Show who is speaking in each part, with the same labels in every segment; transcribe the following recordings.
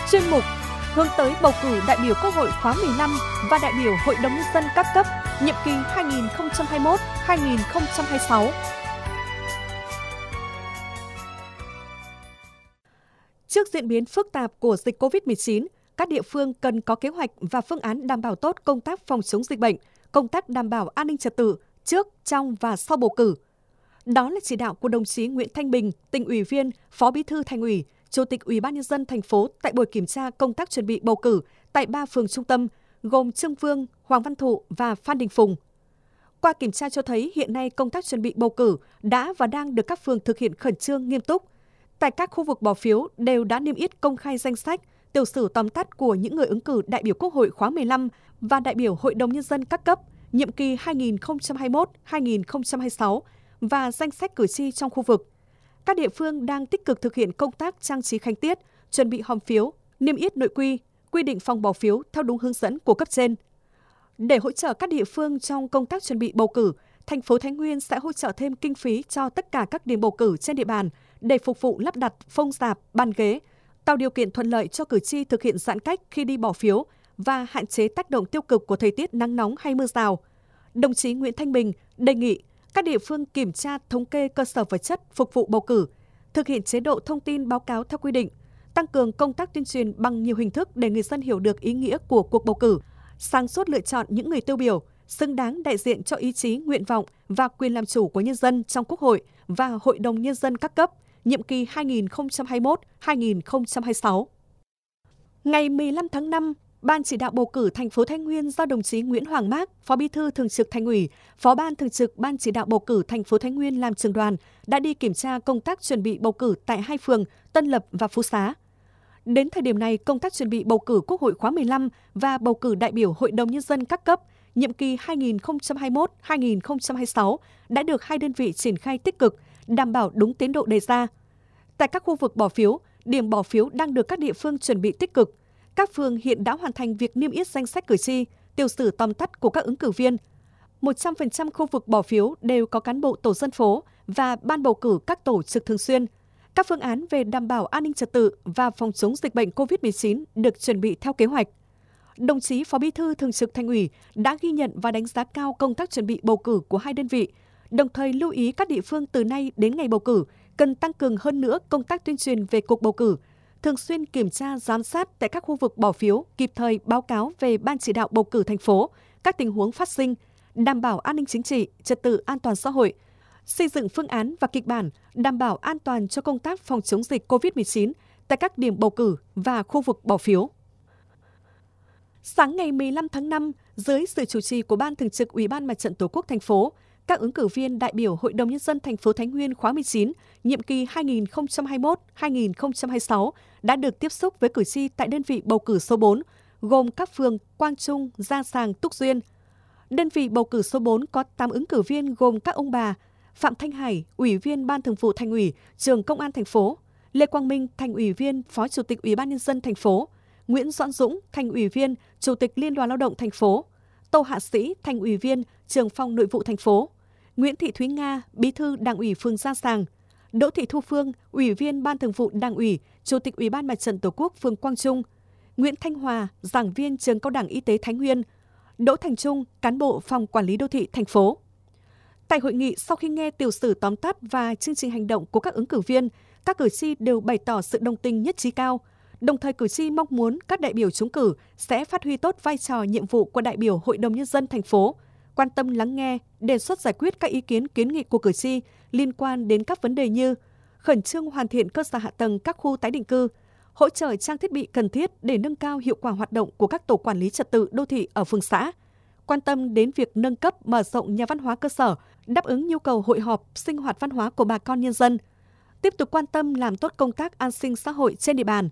Speaker 1: Chuyên mục hướng tới bầu cử đại biểu Quốc hội khóa 15 và đại biểu Hội đồng Nhân dân các cấp, nhiệm kỳ 2021-2026. Trước diễn biến phức tạp của dịch COVID-19, các địa phương cần có kế hoạch và phương án đảm bảo tốt công tác phòng chống dịch bệnh, công tác đảm bảo an ninh trật tự trước, trong và sau bầu cử. Đó là chỉ đạo của đồng chí Nguyễn Thanh Bình, Tỉnh ủy viên, Phó Bí thư Thành ủy, Chủ tịch Ủy ban Nhân dân thành phố tại buổi kiểm tra công tác chuẩn bị bầu cử tại 3 phường trung tâm gồm Trưng Vương, Hoàng Văn Thụ và Phan Đình Phùng. Qua kiểm tra cho thấy hiện nay công tác chuẩn bị bầu cử đã và đang được các phường thực hiện khẩn trương, nghiêm túc. Tại các khu vực bỏ phiếu đều đã niêm yết công khai danh sách, tiểu sử tóm tắt của những người ứng cử đại biểu Quốc hội khóa 15 và đại biểu Hội đồng Nhân dân các cấp, nhiệm kỳ 2021-2026 và danh sách cử tri trong khu vực. Các địa phương đang tích cực thực hiện công tác trang trí khánh tiết, chuẩn bị hòm phiếu, niêm yết nội quy, quy định phòng bỏ phiếu theo đúng hướng dẫn của cấp trên. Để hỗ trợ các địa phương trong công tác chuẩn bị bầu cử, thành phố Thái Nguyên sẽ hỗ trợ thêm kinh phí cho tất cả các điểm bầu cử trên địa bàn để phục vụ lắp đặt phông rạp, bàn ghế, tạo điều kiện thuận lợi cho cử tri thực hiện giãn cách khi đi bỏ phiếu và hạn chế tác động tiêu cực của thời tiết nắng nóng hay mưa rào. Đồng chí Nguyễn Thanh Bình đề nghị các địa phương kiểm tra thống kê cơ sở vật chất phục vụ bầu cử, thực hiện chế độ thông tin báo cáo theo quy định, tăng cường công tác tuyên truyền bằng nhiều hình thức để người dân hiểu được ý nghĩa của cuộc bầu cử, sáng suốt lựa chọn những người tiêu biểu, xứng đáng đại diện cho ý chí, nguyện vọng và quyền làm chủ của nhân dân trong Quốc hội và Hội đồng Nhân dân các cấp, nhiệm kỳ 2021-2026. Ngày 15 tháng 5, Ban chỉ đạo bầu cử thành phố Thái Nguyên do đồng chí Nguyễn Hoàng Mác, Phó Bí thư Thường trực Thành ủy, Phó Ban Thường trực Ban chỉ đạo bầu cử thành phố Thái Nguyên làm trưởng đoàn đã đi kiểm tra công tác chuẩn bị bầu cử tại 2 phường Tân Lập và Phú Xá. Đến thời điểm này, công tác chuẩn bị bầu cử Quốc hội khóa 15 và bầu cử đại biểu Hội đồng Nhân dân các cấp, nhiệm kỳ 2021-2026 đã được 2 đơn vị triển khai tích cực, đảm bảo đúng tiến độ đề ra. Tại các khu vực bỏ phiếu, điểm bỏ phiếu đang được các địa phương chuẩn bị tích cực. Các phường hiện đã hoàn thành việc niêm yết danh sách cử tri, tiểu sử tóm tắt của các ứng cử viên. 100% khu vực bỏ phiếu đều có cán bộ tổ dân phố và ban bầu cử các tổ trực thường xuyên. Các phương án về đảm bảo an ninh trật tự và phòng chống dịch bệnh COVID-19 được chuẩn bị theo kế hoạch. Đồng chí Phó Bí thư Thường trực Thành ủy đã ghi nhận và đánh giá cao công tác chuẩn bị bầu cử của 2 đơn vị, đồng thời lưu ý các địa phương từ nay đến ngày bầu cử cần tăng cường hơn nữa công tác tuyên truyền về cuộc bầu cử, thường xuyên kiểm tra, giám sát tại các khu vực bỏ phiếu, kịp thời báo cáo về Ban chỉ đạo bầu cử thành phố, các tình huống phát sinh, đảm bảo an ninh chính trị, trật tự an toàn xã hội, xây dựng phương án và kịch bản đảm bảo an toàn cho công tác phòng chống dịch COVID-19 tại các điểm bầu cử và khu vực bỏ phiếu. Sáng ngày 15 tháng 5, dưới sự chủ trì của Ban Thường trực Ủy ban Mặt trận Tổ quốc thành phố, các ứng cử viên đại biểu Hội đồng Nhân dân thành phố Thái Nguyên khóa 19, nhiệm kỳ 2021-2026 đã được tiếp xúc với cử tri tại đơn vị bầu cử số 4, gồm các phường Quang Trung, Gia Sàng, Túc Duyên. Đơn vị bầu cử số 4 có 8 ứng cử viên gồm các ông bà Phạm Thanh Hải, Ủy viên Ban Thường vụ Thành ủy, Trưởng Công an thành phố, Lê Quang Minh, Thành ủy viên, Phó Chủ tịch Ủy ban Nhân dân thành phố, Nguyễn Doãn Dũng, Thành ủy viên, Chủ tịch Liên đoàn Lao động thành phố, Tô Hạ Sĩ, Thành ủy viên, Trưởng phòng Nội vụ thành phố, Nguyễn Thị Thúy Nga, Bí thư Đảng ủy phường Gia Sàng, Đỗ Thị Thu Phương, Ủy viên Ban Thường vụ Đảng ủy, Chủ tịch Ủy ban Mặt trận Tổ quốc phường Quang Trung, Nguyễn Thanh Hòa, giảng viên Trường Cao đẳng Y tế Thái Nguyên, Đỗ Thành Trung, cán bộ Phòng Quản lý Đô thị thành phố. Tại hội nghị, sau khi nghe tiểu sử tóm tắt và chương trình hành động của các ứng cử viên, các cử tri đều bày tỏ sự đồng tình nhất trí cao. Đồng thời cử tri mong muốn các đại biểu trúng cử sẽ phát huy tốt vai trò nhiệm vụ của đại biểu Hội đồng Nhân dân thành phố, quan tâm lắng nghe, đề xuất giải quyết các ý kiến kiến nghị của cử tri liên quan đến các vấn đề như khẩn trương hoàn thiện cơ sở hạ tầng các khu tái định cư, hỗ trợ trang thiết bị cần thiết để nâng cao hiệu quả hoạt động của các tổ quản lý trật tự đô thị ở phường xã, quan tâm đến việc nâng cấp mở rộng nhà văn hóa cơ sở, đáp ứng nhu cầu hội họp, sinh hoạt văn hóa của bà con nhân dân, tiếp tục quan tâm làm tốt công tác an sinh xã hội trên địa bàn.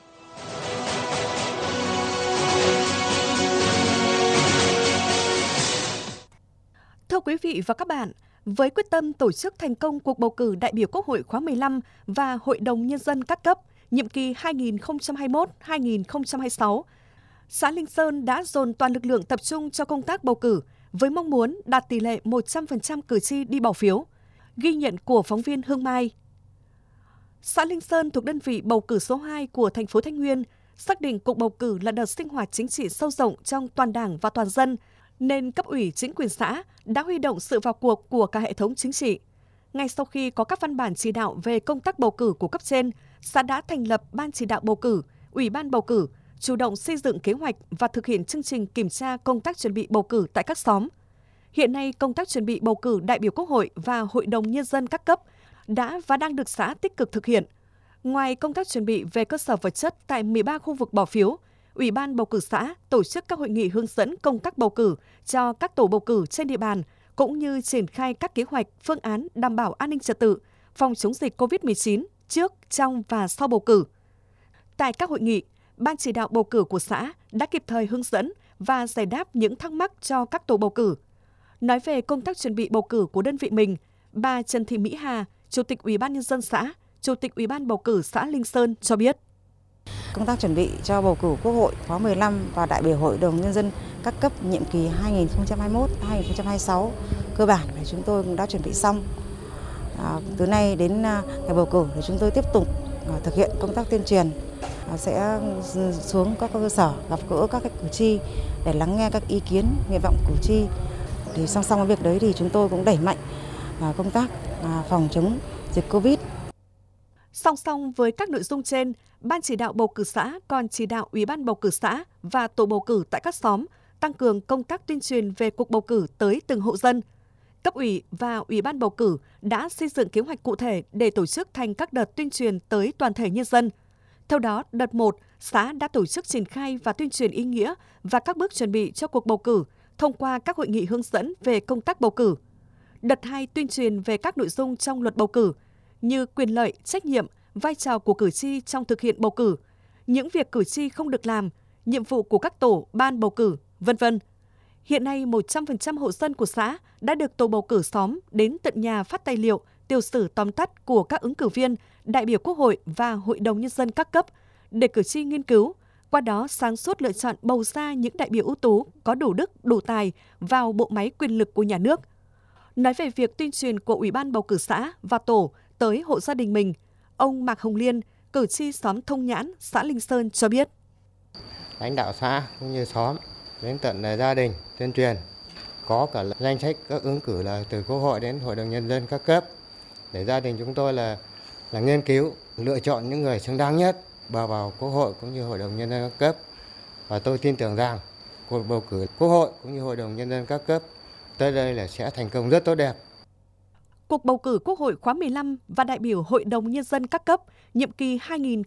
Speaker 1: Thưa quý vị và các bạn, với quyết tâm tổ chức thành công cuộc bầu cử đại biểu Quốc hội khóa 15 và Hội đồng Nhân dân các cấp, nhiệm kỳ 2021-2026, xã Linh Sơn đã dồn toàn lực lượng tập trung cho công tác bầu cử với mong muốn đạt tỷ lệ 100% cử tri đi bỏ phiếu. Ghi nhận của phóng viên Hương Mai. Xã Linh Sơn thuộc đơn vị bầu cử số 2 của thành phố Thái Nguyên Xác định cuộc bầu cử là đợt sinh hoạt chính trị sâu rộng trong toàn Đảng và toàn dân, nên cấp ủy chính quyền xã đã huy động sự vào cuộc của cả hệ thống chính trị. Ngay sau khi có các văn bản chỉ đạo về công tác bầu cử của cấp trên, xã đã thành lập Ban chỉ đạo bầu cử, Ủy ban bầu cử, chủ động xây dựng kế hoạch và thực hiện chương trình kiểm tra công tác chuẩn bị bầu cử tại các xóm. Hiện nay, công tác chuẩn bị bầu cử đại biểu Quốc hội và Hội đồng Nhân dân các cấp đã và đang được xã tích cực thực hiện. Ngoài công tác chuẩn bị về cơ sở vật chất tại 13 khu vực bỏ phiếu, Ủy ban bầu cử xã tổ chức các hội nghị hướng dẫn công tác bầu cử cho các tổ bầu cử trên địa bàn, cũng như triển khai các kế hoạch, phương án đảm bảo an ninh trật tự, phòng chống dịch COVID-19 trước, trong và sau bầu cử. Tại các hội nghị, Ban chỉ đạo bầu cử của xã đã kịp thời hướng dẫn và giải đáp những thắc mắc cho các tổ bầu cử. Nói về công tác chuẩn bị bầu cử của đơn vị mình, bà Trần Thị Mỹ Hà, Chủ tịch Ủy ban Nhân dân xã, Chủ tịch Ủy ban bầu cử xã Linh Sơn cho biết.
Speaker 2: Công tác chuẩn bị cho bầu cử Quốc hội khóa 15 và đại biểu Hội đồng Nhân dân các cấp nhiệm kỳ 2021-2026 cơ bản là chúng tôi cũng đã chuẩn bị xong. Từ nay đến ngày bầu cử thì chúng tôi tiếp tục thực hiện công tác tuyên truyền, sẽ xuống các cơ sở gặp gỡ các cử tri để lắng nghe các ý kiến, nguyện vọng cử tri. Thì song song với việc đấy thì chúng tôi cũng đẩy mạnh công tác phòng chống dịch Covid.
Speaker 1: Song song với các nội dung trên, Ban chỉ đạo bầu cử xã còn chỉ đạo Ủy ban bầu cử xã và tổ bầu cử tại các xóm tăng cường công tác tuyên truyền về cuộc bầu cử tới từng hộ dân. Cấp ủy và Ủy ban bầu cử đã xây dựng kế hoạch cụ thể để tổ chức thành các đợt tuyên truyền tới toàn thể nhân dân. Theo đó, đợt 1, xã đã tổ chức triển khai và tuyên truyền ý nghĩa và các bước chuẩn bị cho cuộc bầu cử thông qua các hội nghị hướng dẫn về công tác bầu cử. Đợt 2 tuyên truyền về các nội dung trong luật bầu cử như quyền lợi, trách nhiệm, vai trò của cử tri trong thực hiện bầu cử, những việc cử tri không được làm, nhiệm vụ của các tổ, ban bầu cử, v.v. Hiện nay, 100% hộ dân của xã đã được tổ bầu cử xóm đến tận nhà phát tài liệu, tiểu sử tóm tắt của các ứng cử viên, đại biểu Quốc hội và Hội đồng Nhân dân các cấp để cử tri nghiên cứu, qua đó sáng suốt lựa chọn bầu ra những đại biểu ưu tú, có đủ đức, đủ tài vào bộ máy quyền lực của nhà nước. Nói về việc tuyên truyền của Ủy ban bầu cử xã và tổ tới hộ gia đình mình, ông Mạc Hồng Liên, cử tri xóm Thông Nhãn, xã Linh Sơn cho biết.
Speaker 3: Lãnh đạo xã cũng như xóm đến tận gia đình tuyên truyền, có cả danh sách các ứng cử là từ Quốc hội đến Hội đồng Nhân dân các cấp để gia đình chúng tôi là nghiên cứu, lựa chọn những người xứng đáng nhất bầu vào Quốc hội cũng như Hội đồng Nhân dân các cấp. Và tôi tin tưởng rằng cuộc bầu cử Quốc hội cũng như Hội đồng Nhân dân các cấp tới đây là sẽ thành công rất tốt đẹp.
Speaker 1: Cuộc bầu cử Quốc hội khóa 15 và đại biểu Hội đồng Nhân dân các cấp nhiệm kỳ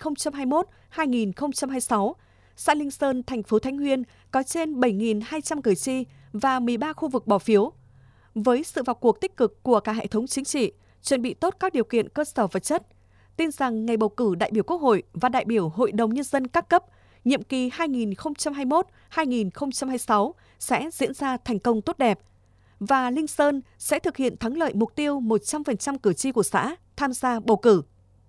Speaker 1: 2021-2026, xã Linh Sơn, thành phố Thái Nguyên có trên 7.200 cử tri và 13 khu vực bỏ phiếu. Với sự vào cuộc tích cực của cả hệ thống chính trị, chuẩn bị tốt các điều kiện cơ sở vật chất, tin rằng ngày bầu cử đại biểu Quốc hội và đại biểu Hội đồng Nhân dân các cấp nhiệm kỳ 2021-2026 sẽ diễn ra thành công tốt đẹp. Và Linh Sơn sẽ thực hiện thắng lợi mục tiêu 100% cử tri của xã tham gia bầu cử.